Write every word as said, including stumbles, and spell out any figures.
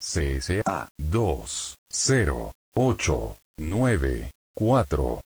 C S A dos cero ocho nueve cuatro